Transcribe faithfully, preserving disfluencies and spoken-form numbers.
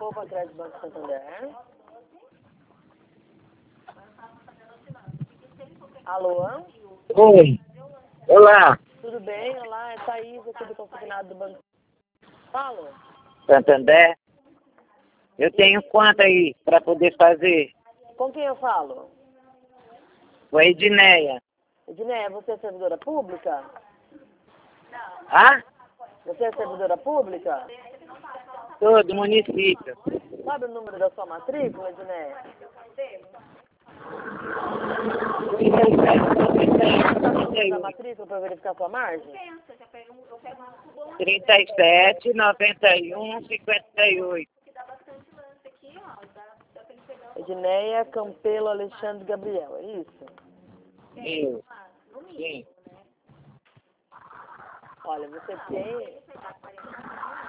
Poupa Crédito Banco Santander. Alô? Oi. Olá. Tudo bem? Olá, é Thaís aqui do consignado do Banco. Fala. Santander. Eu tenho quanto aí para poder fazer? Com quem eu falo? Com a Edneia. Edneia, você é servidora pública? Ah? Você é servidora pública? Sou do município. Sabe o número da sua matrícula, Edneia? Da matrícula para verificar sua margem? trinta e sete, noventa e um, cinquenta e oito. Edneia Campelo Alexandre Gabriel, é isso? Sim. Sim. Olha, você tem